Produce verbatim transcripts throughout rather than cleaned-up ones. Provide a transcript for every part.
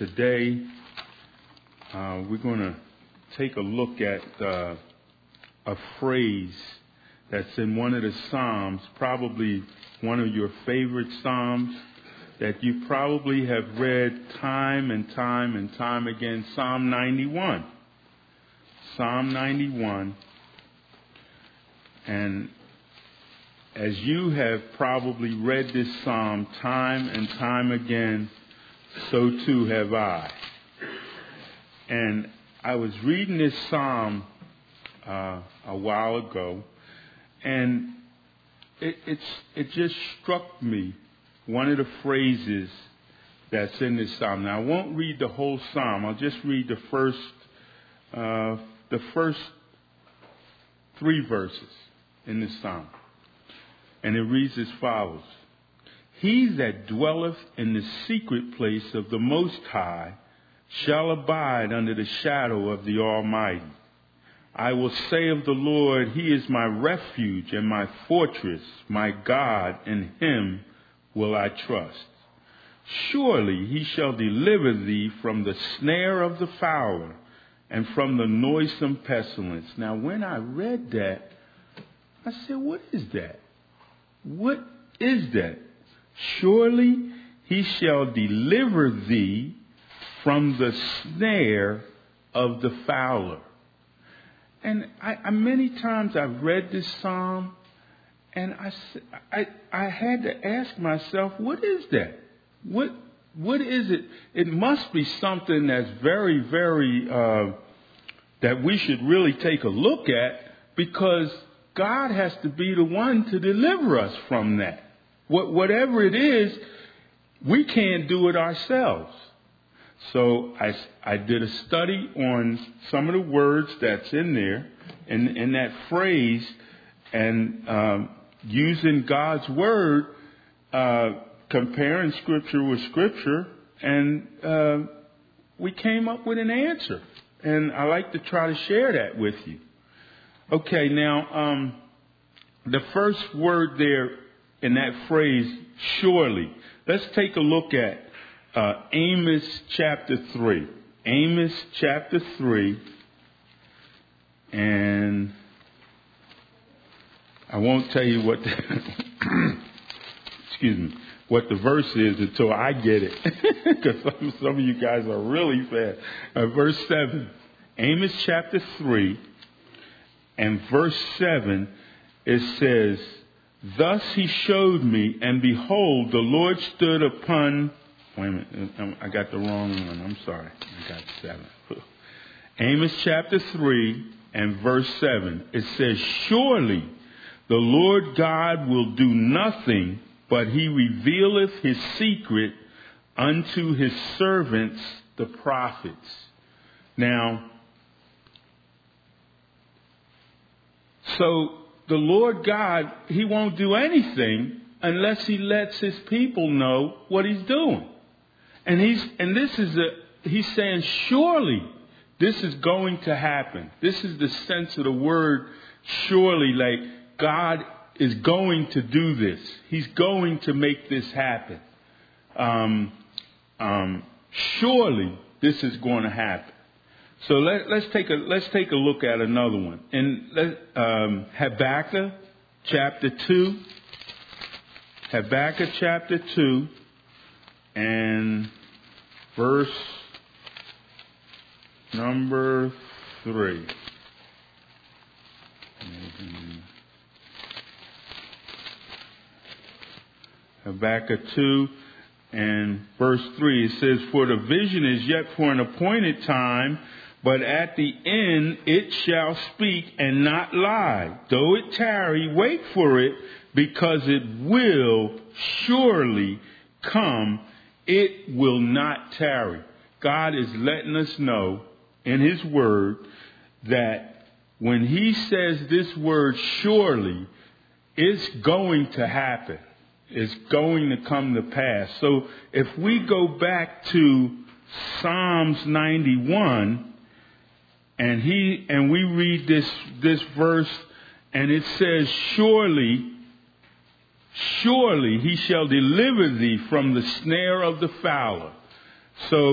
today uh, we're going to take a look at uh, a phrase that's in one of the Psalms, probably one of your favorite Psalms that you probably have read time and time and time again, Psalm ninety-one. Psalm ninety-one. And as you have probably read this Psalm time and time again, so too have I. And I was reading this Psalm uh, a while ago, and it, it's, it just struck me, one of the phrases that's in this Psalm. Now, I won't read the whole Psalm. I'll just read the first, uh, the first three verses in this Psalm. And it reads as follows. He that dwelleth in the secret place of the Most High shall abide under the shadow of the Almighty. I will say of the Lord, He is my refuge and my fortress, my God, in Him will I trust. Surely He shall deliver thee from the snare of the fowler and from the noisome pestilence. Now, when I read that, I said, what is that? What is that? Surely He shall deliver thee from the snare of the fowler. And I, I many times I've read this psalm, and I, I, I had to ask myself, what is that? What what is it? It must be something that's very, very uh, that we should really take a look at, because God has to be the one to deliver us from that. What, whatever it is, we can't do it ourselves. So I, I did a study on some of the words that's in there, in, in that phrase, and um, using God's word, uh, comparing Scripture with Scripture, and uh, we came up with an answer. And I like to try to share that with you. Okay, now, um, the first word there in that phrase, surely. Let's take a look at uh, Amos chapter three. Amos chapter three. And I won't tell you what the, excuse me, what the verse is until I get it. Because some, some of you guys are really fast. Uh, verse seven. Amos chapter three. And verse seven, it says, thus he showed me, and behold, the Lord stood upon, wait a minute, I got the wrong one, I'm sorry, I got seven. Amos chapter three and verse seven, it says, surely the Lord God will do nothing, but He revealeth His secret unto His servants, the prophets. Now, so the Lord God, He won't do anything unless He lets His people know what He's doing. And he's and this is a He's saying, surely this is going to happen. This is the sense of the word surely, like God is going to do this. He's going to make this happen. Um, um, surely this is going to happen. So let, let's take a let's take a look at another one. In um, Habakkuk chapter two, Habakkuk chapter two, and verse number three. Habakkuk two and verse three. It says, "For the vision is yet for an appointed time, but at the end it shall speak and not lie. Though it tarry, wait for it, because it will surely come. It will not tarry." God is letting us know in His Word that when He says this word surely, it's going to happen. It's going to come to pass. So if we go back to Psalms ninety-one, and he and we read this this verse, and it says, surely, surely he shall deliver thee from the snare of the fowler. So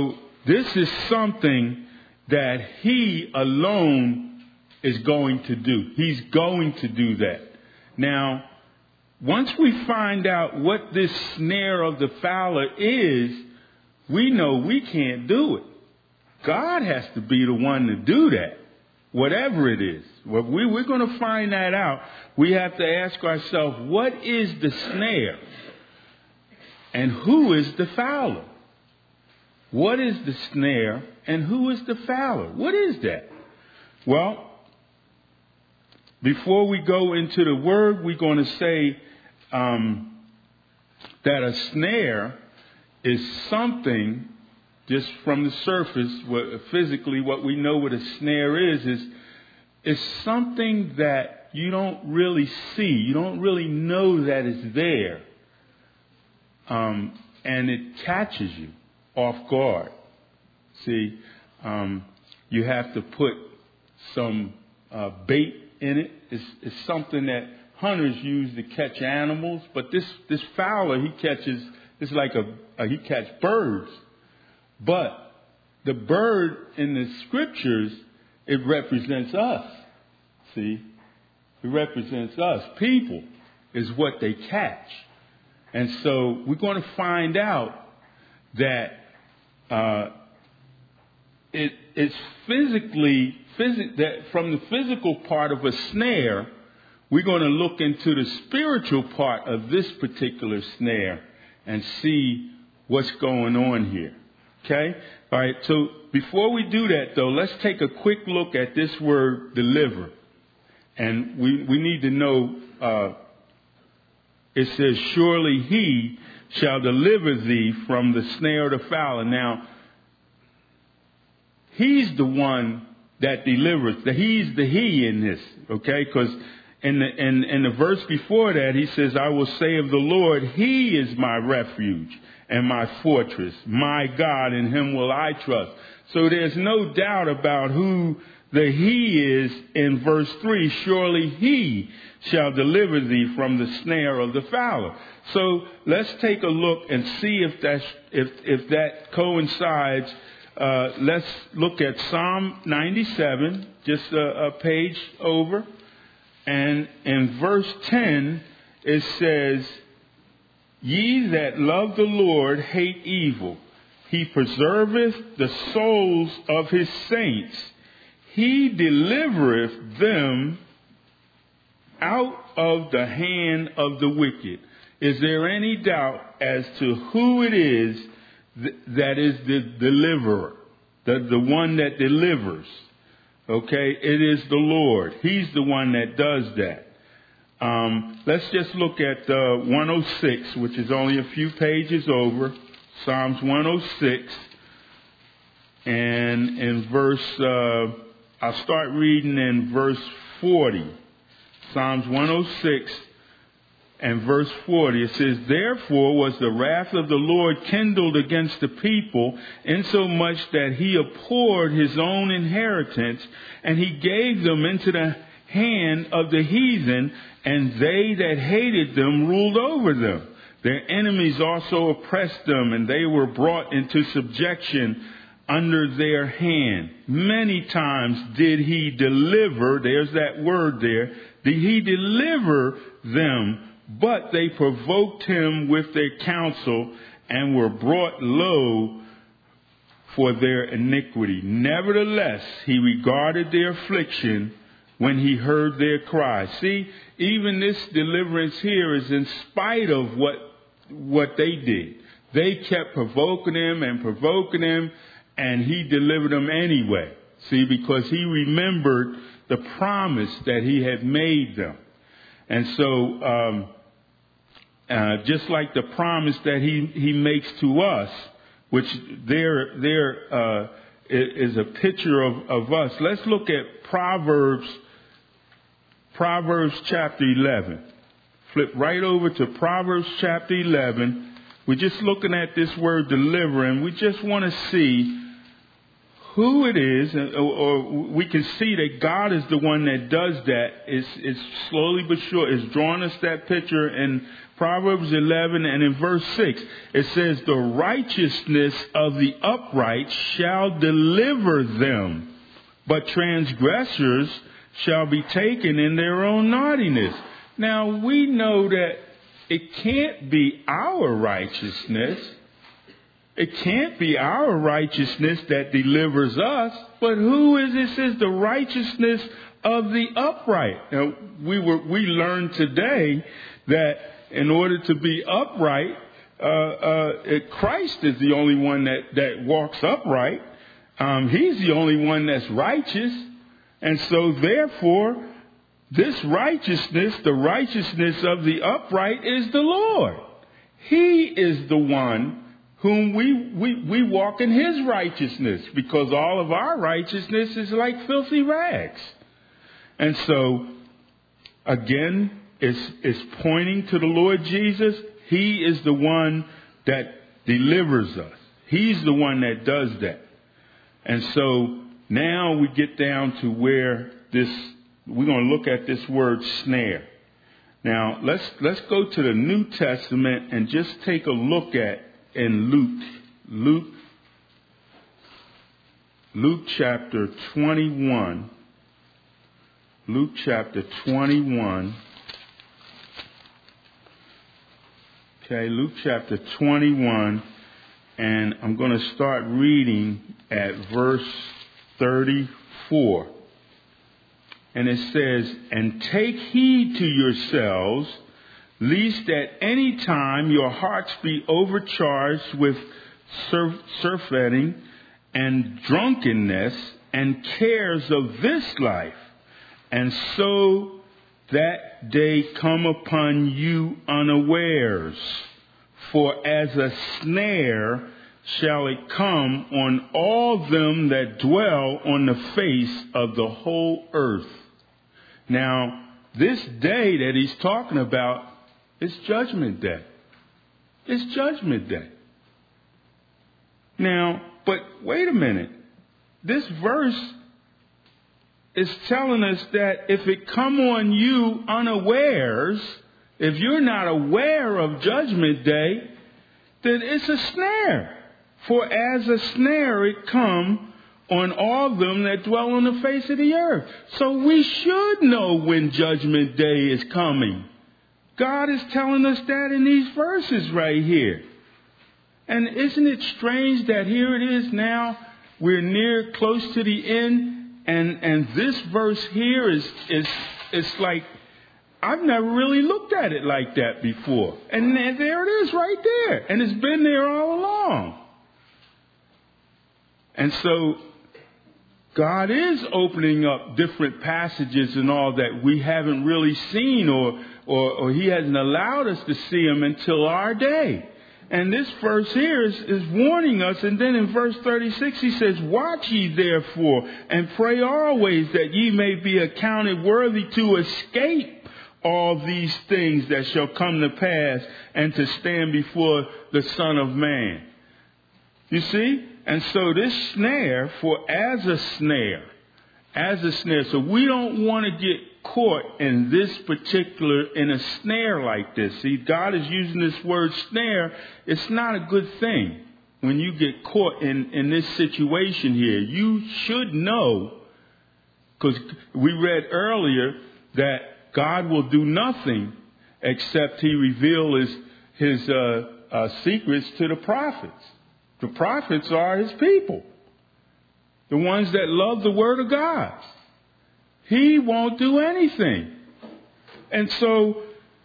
This is something that he alone is going to do. He's going to do that. Now, once we find out what this snare of the fowler is, we know we can't do it. God has to be the one to do that, whatever it is. Well, we, we're going to find that out. We have to ask ourselves, what is the snare? And who is the fowler? What is the snare and who is the fowler? What is that? Well, before we go into the word, we're going to say um, that a snare is something, just from the surface, what, physically, what we know what a snare is, is, is something that you don't really see. You don't really know that it's there. Um, and it catches you off guard. See, um, you have to put some uh, bait in it. It's, it's something that hunters use to catch animals. But this, this fowler, he catches, it's like a, a he catches birds. But the bird in the scriptures, it represents us. See, it represents us. People is what they catch. And so we're going to find out that uh, it, it's physically, phys- that from the physical part of a snare, we're going to look into the spiritual part of this particular snare and see what's going on here. Okay? All right. So before we do that, though, let's take a quick look at this word deliver. And we, we need to know, uh, it says, surely he shall deliver thee from the snare of the fowler. Now, he's the one that delivers. He's the he in this, okay? Because in the, in, in the verse before that, he says, I will say of the Lord, he is my refuge and my fortress, my God, in him will I trust. So there's no doubt about who the he is in verse three. Surely he shall deliver thee from the snare of the fowler. So let's take a look and see if that's, if, if that coincides. Uh, let's look at Psalm ninety-seven, just a, a page over. And in verse ten, it says, ye that love the Lord hate evil. He preserveth the souls of his saints. He delivereth them out of the hand of the wicked. Is there any doubt as to who it is th- that is the deliverer, the, the one that delivers? Okay, it is the Lord. He's the one that does that. Um, let's just look at uh, one oh six, which is only a few pages over. Psalms one oh six. And in verse, uh, I'll start reading in verse forty. Psalms one oh six and verse forty. It says, therefore was the wrath of the Lord kindled against the people, insomuch that he abhorred his own inheritance, and he gave them into the hand of the heathen, and they that hated them ruled over them. Their enemies also oppressed them, and they were brought into subjection under their hand. Many times did he deliver, there's that word there, did he deliver them, but they provoked him with their counsel and were brought low for their iniquity. Nevertheless, he regarded their affliction when he heard their cry. See, even this deliverance here is in spite of what, what they did. They kept provoking him and provoking him, and he delivered them anyway. See, because he remembered the promise that he had made them. And so, um, uh, just like the promise that he, he makes to us, which there, there, uh, is a picture of, of us. Let's look at Proverbs, Proverbs chapter eleven. Flip right over to Proverbs chapter eleven. We're just looking at this word deliver, and we just want to see who it is, or, or we can see that God is the one that does that. It's, it's slowly but sure. It's drawing us that picture in Proverbs eleven and in verse six. It says, the righteousness of the upright shall deliver them, but transgressors shall be taken in their own naughtiness. Now, we know that it can't be our righteousness. It can't be our righteousness that delivers us, but who is it? It says the righteousness of the upright. Now, we were we learned today that in order to be upright, uh, uh, it, Christ is the only one that, that walks upright. Um, he's the only one that's righteous. And so, therefore, this righteousness, the righteousness of the upright, is the Lord. He is the one whom we, we, we walk in his righteousness, because all of our righteousness is like filthy rags. And so, again, it's, it's pointing to the Lord Jesus. He is the one that delivers us. He's the one that does that. And so now we get down to where this, we're going to look at this word snare. Now, let's let's go to the New Testament and just take a look at in Luke, Luke, Luke chapter twenty-one, Luke chapter twenty-one, okay, Luke chapter twenty-one, and I'm going to start reading at verse thirty-four. And it says, and take heed to yourselves, lest at any time your hearts be overcharged with surf- surfeiting and drunkenness and cares of this life, and so that day come upon you unawares. For as a snare shall it come on all them that dwell on the face of the whole earth. Now, this day that he's talking about is Judgment Day. It's Judgment Day. Now, but wait a minute. This verse is telling us that if it come on you unawares, if you're not aware of Judgment Day, then it's a snare. For as a snare it come on all them that dwell on the face of the earth. So we should know when Judgment Day is coming. God is telling us that in these verses right here. And isn't it strange that here it is now, we're near close to the end, and, and this verse here is, is, it's like, I've never really looked at it like that before. And there it is right there. And it's been there all along. And so God is opening up different passages and all that we haven't really seen, or, or, or he hasn't allowed us to see them until our day. And this verse here is, is warning us. And then in verse thirty-six, he says, watch ye therefore and pray always that ye may be accounted worthy to escape all these things that shall come to pass and to stand before the Son of Man. You see? And so this snare, for as a snare, as a snare. So we don't want to get caught in this particular, in a snare like this. See, God is using this word snare. It's not a good thing when you get caught in, in this situation here. You should know, because we read earlier that God will do nothing except he reveal his, his uh, uh, secrets to the prophets. The prophets are his people, the ones that love the word of God. He won't do anything. And so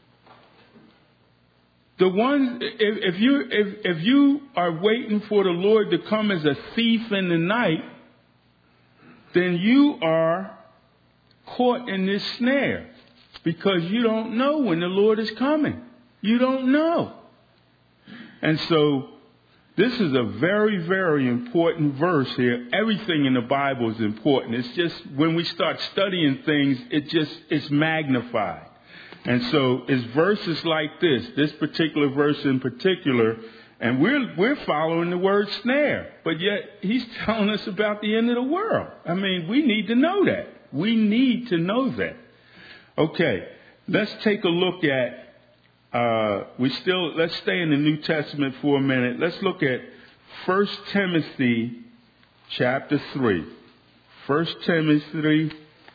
the one, if, if you if, if you are waiting for the Lord to come as a thief in the night, then you are caught in this snare, because you don't know when the Lord is coming. You don't know. And so this is a very, very important verse here. Everything in the Bible is important. It's just when we start studying things, it just it's magnified. And so it's verses like this, this particular verse in particular, And we're we're following the word snare. But yet he's telling us about the end of the world. I mean, we need to know that. We need to know that. Okay, let's take a look at, uh, we still, let's stay in the New Testament for a minute. Let's look at First Timothy chapter three. First Timothy,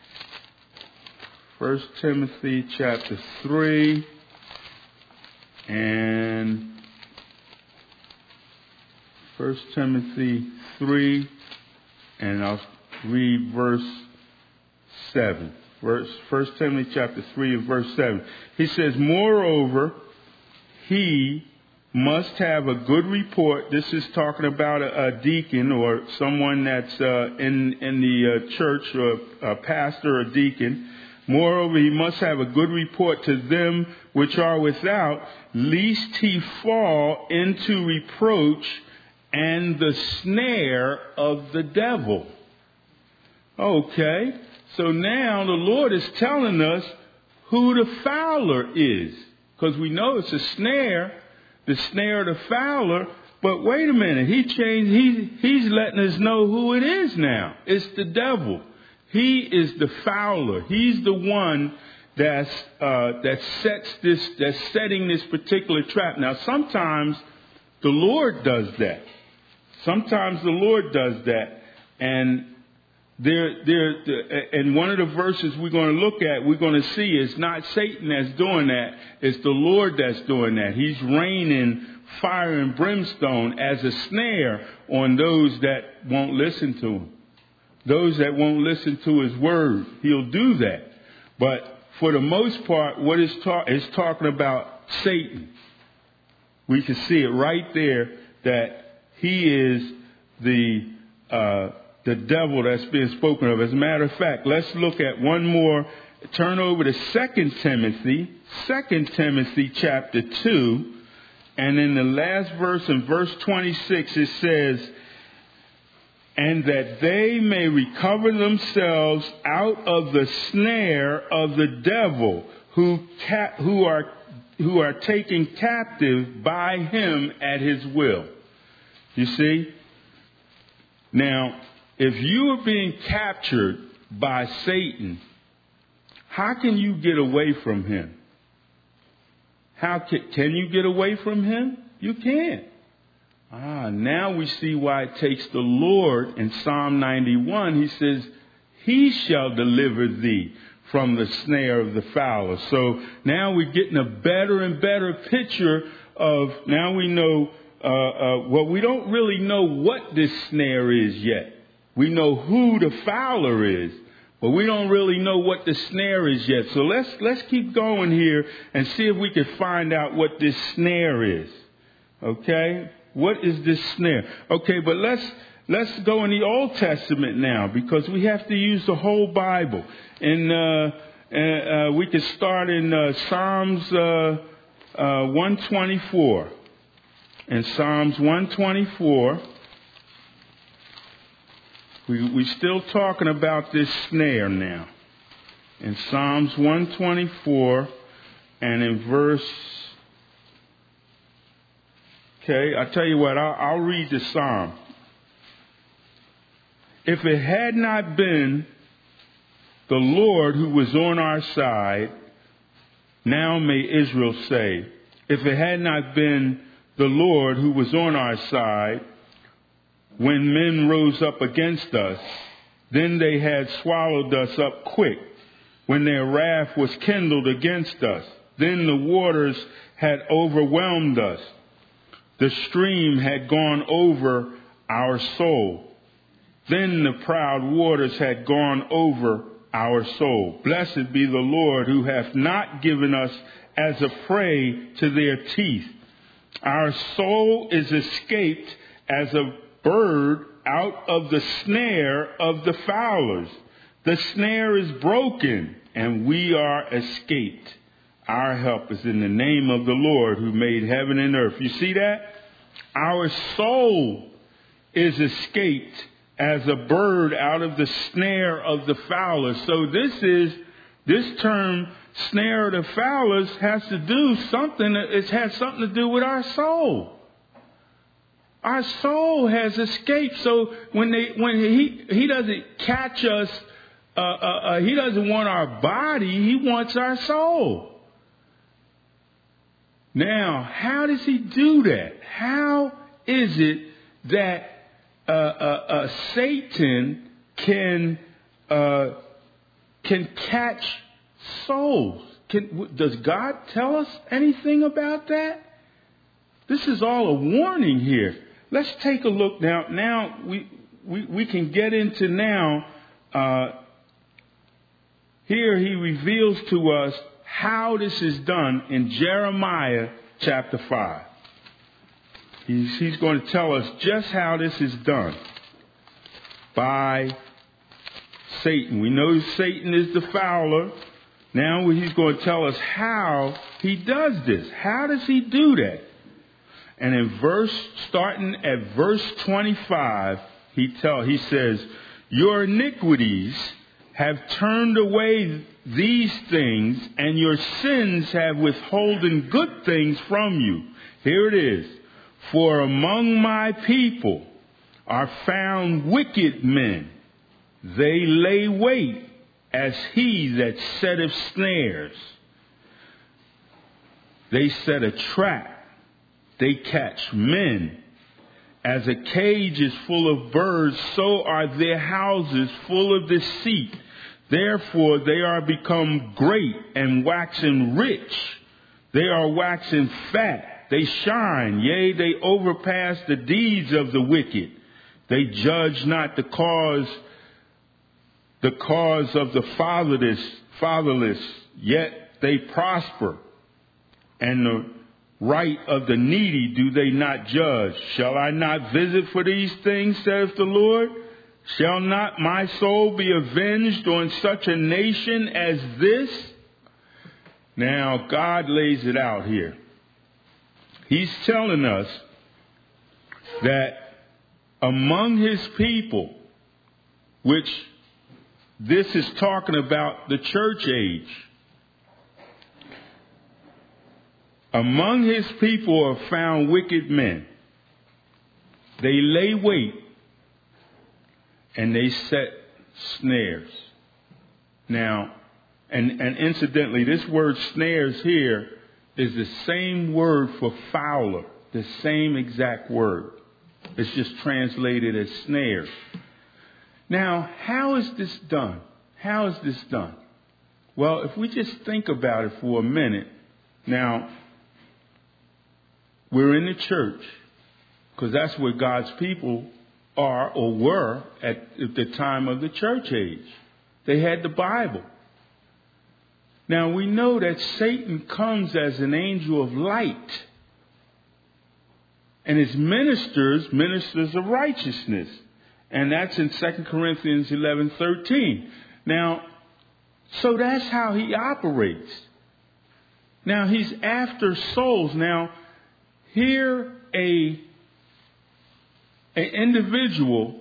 First Timothy chapter three, and First Timothy three, and I'll read verse seven. Verse, First Timothy chapter three and verse seven. He says, moreover, he must have a good report. This is talking about a, a deacon or someone that's uh, in, in the uh, church, or a pastor or deacon. Moreover, he must have a good report to them which are without, lest he fall into reproach and the snare of the devil. Okay. So now the Lord is telling us who the fowler is. Because we know it's a snare, the snare of the fowler. But wait a minute, he changed, he, he's letting us know who it is now. It's the devil. He is the fowler. He's the one that's, uh, that sets this, that's setting this particular trap. Now sometimes the Lord does that. Sometimes the Lord does that. And There, there, and one of the verses we're going to look at, we're going to see it's not Satan that's doing that. It's the Lord that's doing that. He's raining fire and brimstone as a snare on those that won't listen to him. Those that won't listen to his word. He'll do that. But for the most part, what it's, ta- it's talking about Satan. We can see it right there that he is the, uh, the devil that's being spoken of. As a matter of fact, let's look at one more. Turn over to Second Timothy, Second Timothy chapter two. And in the last verse, in verse twenty-six, it says, and that they may recover themselves out of the snare of the devil, who ca- who are who are taken captive by him at his will. You see? Now, if you are being captured by Satan, how can you get away from him? How can, can you get away from him? You can't. Ah, now we see why it takes the Lord in Psalm ninety-one. He says, he shall deliver thee from the snare of the fowler. So now we're getting a better and better picture of, now we know, uh, uh, well, we don't really know what this snare is yet. We know who the fowler is, but we don't really know what the snare is yet. So let's let's keep going here and see if we can find out what this snare is. Okay? What is this snare? Okay, but let's let's go in the Old Testament now, because we have to use the whole Bible. And uh, uh, we can start in uh, Psalms uh, uh, one twenty-four. In Psalms one twenty-four. We, we're still talking about this snare now. In Psalms one twenty-four and in verse... Okay, I tell you what, I'll, I'll read the psalm. If it had not been the Lord who was on our side, now may Israel say, if it had not been the Lord who was on our side, when men rose up against us, then they had swallowed us up quick. When their wrath was kindled against us, then the waters had overwhelmed us. The stream had gone over our soul. Then the proud waters had gone over our soul. Blessed be the Lord, who hath not given us as a prey to their teeth. Our soul is escaped as a bird out of the snare of the fowlers. The snare is broken, and we are escaped. Our help is in the name of the Lord, who made heaven and earth. You see that? Our soul is escaped as a bird out of the snare of the fowler. So this is, this term, snare of the fowlers, has to do something, it has something to do with our soul. Our soul has escaped. So when they, when he, he doesn't catch us, uh, uh, uh, he doesn't want our body. He wants our soul. Now, how does he do that? How is it that uh, uh, uh, Satan can uh, can catch souls? Can, does God tell us anything about that? This is all a warning here. Let's take a look now. Now we we, we can get into now. Uh, here he reveals to us how this is done in Jeremiah chapter five. He's, he's going to tell us just how this is done by Satan. We know Satan is the fowler. Now he's going to tell us how he does this. How does he do that? And in verse, starting at verse twenty-five, he tell he says, "Your iniquities have turned away these things, and your sins have withholden good things from you." Here it is. "For among my people are found wicked men. They lay wait as he that setteth snares. They set a trap. They catch men. As a cage is full of birds, so are their houses full of deceit. Therefore they are become great and waxen rich. They are waxen fat. They shine, yea, they overpass the deeds of the wicked. They judge not the cause, the cause of the fatherless, fatherless, yet they prosper. And the right of the needy do they not judge. Shall I not visit for these things, saith the Lord? Shall not my soul be avenged on such a nation as this? Now, God lays it out here. He's telling us that among his people, which this is talking about the church age, among his people are found wicked men. They lay wait and they set snares. Now, and, and incidentally, this word snares here is the same word for fowler, the same exact word. It's just translated as snare. Now, how is this done? How is this done? Well, if we just think about it for a minute. Now, we're in the church because that's where God's people are or were at the time of the church age. They had the Bible. Now, we know that Satan comes as an angel of light. And his ministers, ministers of righteousness. And that's in Second Corinthians eleven thirteen. Now, so that's how he operates. Now, he's after souls. Now, here a, an individual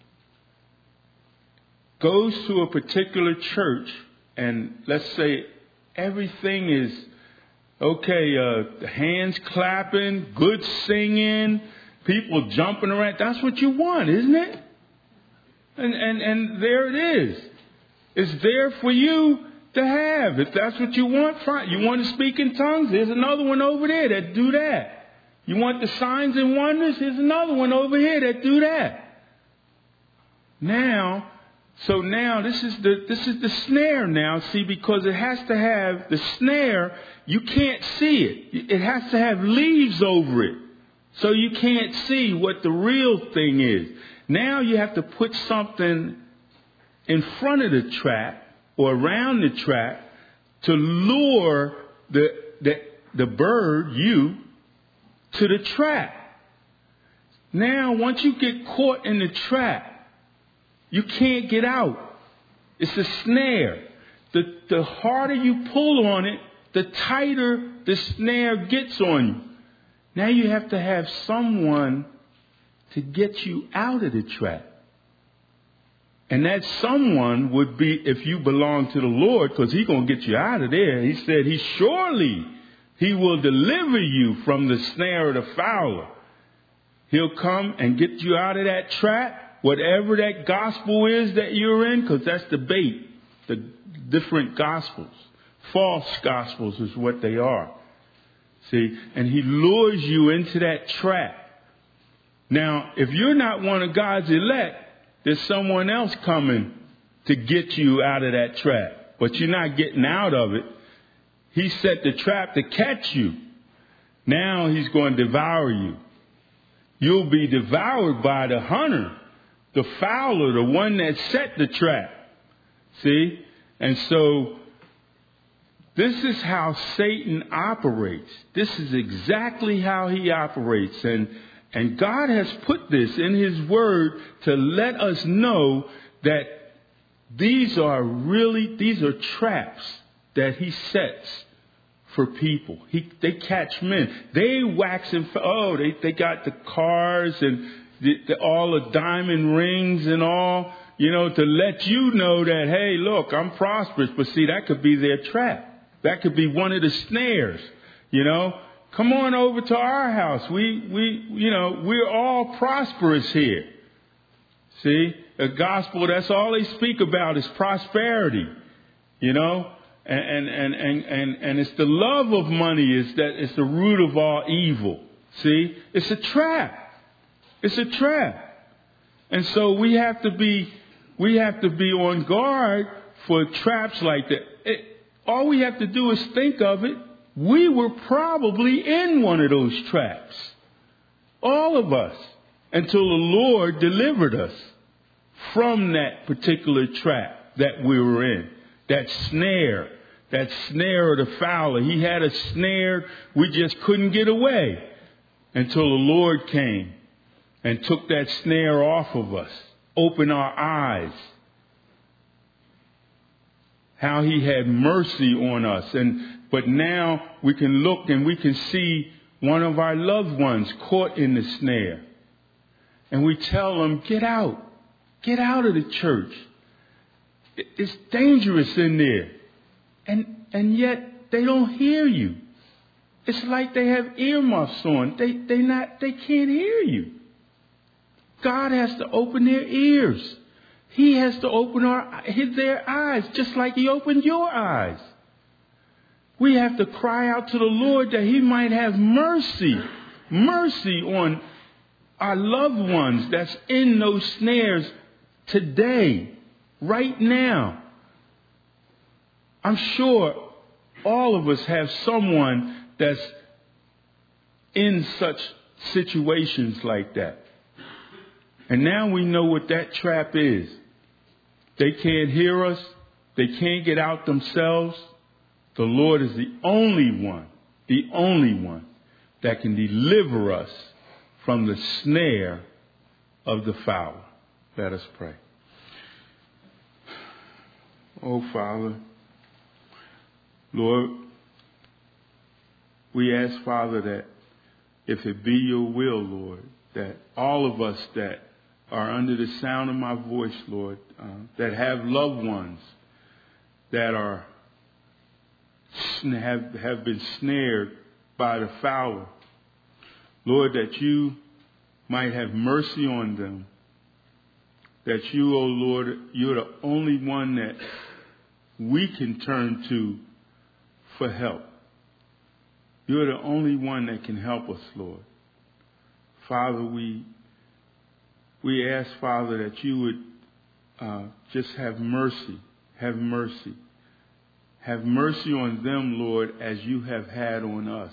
goes to a particular church, and let's say everything is okay, uh, hands clapping, good singing, people jumping around. That's what you want, isn't it? And, and, and there it is. It's there for you to have. If that's what you want, fine. You want to speak in tongues? There's another one over there that do that. You want the signs and wonders? Here's another one over here that do that. Now, so now this is the this is the snare now, see, because it has to have the snare, you can't see it. It has to have leaves over it. So you can't see what the real thing is. Now you have to put something in front of the trap or around the trap to lure the the, the bird, you, to the trap. Now, once you get caught in the trap, you can't get out. It's a snare. The, the harder you pull on it, the tighter the snare gets on you. Now you have to have someone to get you out of the trap. And that someone would be if you belong to the Lord, because he's going to get you out of there. He said he surely he will deliver you from the snare of the fowler. He'll come and get you out of that trap, whatever that gospel is that you're in, because that's the bait, the different gospels. False gospels is what they are. See, and he lures you into that trap. Now, if you're not one of God's elect, there's someone else coming to get you out of that trap. But you're not getting out of it. He set the trap to catch you. Now he's going to devour you. You'll be devoured by the hunter, the fowler, the one that set the trap. See? And so this is how Satan operates. This is exactly how he operates. And, and God has put this in his word to let us know that these are really, these are traps that he sets for people. He, they catch men. They wax and, oh, they, they got the cars and the, the, all the diamond rings and all, you know, to let you know that, hey, look, I'm prosperous. But see, that could be their trap. That could be one of the snares, you know. Come on over to our house. We, we, you know, we're all prosperous here. See, the gospel, that's all they speak about is prosperity, you know. And, and, and, and, and it's the love of money is that it's the root of all evil. See, it's a trap. It's a trap. And so we have to be, we have to be on guard for traps like that. It, all we have to do is think of it. We were probably in one of those traps. All of us. Until the Lord delivered us from that particular trap that we were in. That snare. That snare of the fowler. He had a snare. We just couldn't get away. Until the Lord came and took that snare off of us. Opened our eyes. How he had mercy on us. And but now we can look and we can see one of our loved ones caught in the snare. And we tell them, get out. Get out of the church. It's dangerous in there. And and yet they don't hear you. It's like they have earmuffs on. They they not they can't hear you. God has to open their ears. He has to open our their eyes, just like he opened your eyes. We have to cry out to the Lord that he might have mercy, mercy on our loved ones that's in those snares today, right now. I'm sure all of us have someone that's in such situations like that. And now we know what that trap is. They can't hear us. They can't get out themselves. The Lord is the only one, the only one that can deliver us from the snare of the fowler. Let us pray. Oh, Father, Lord, we ask, Father, that if it be your will, Lord, that all of us that are under the sound of my voice, Lord, uh, that have loved ones that are have have been snared by the fowler, Lord, that you might have mercy on them. That you, oh Lord, you're the only one that we can turn to for help. You're the only one that can help us, Lord. Father, we we ask, Father, that you would uh, just have mercy, have mercy. Have mercy on them, Lord, as you have had on us.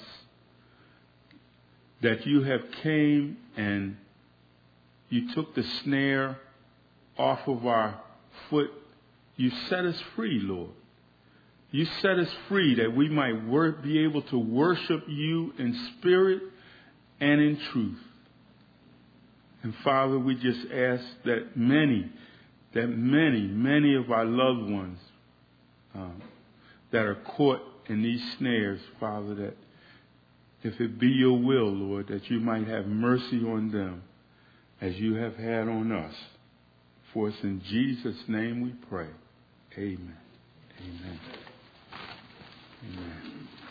That you have came and you took the snare off of our foot. You set us free, Lord. You set us free that we might wor- be able to worship you in spirit and in truth. And Father, we just ask that many, that many, many of our loved ones um, that are caught in these snares, Father, that if it be your will, Lord, that you might have mercy on them as you have had on us. For us in Jesus' name we pray. Amen. Amen. Amen.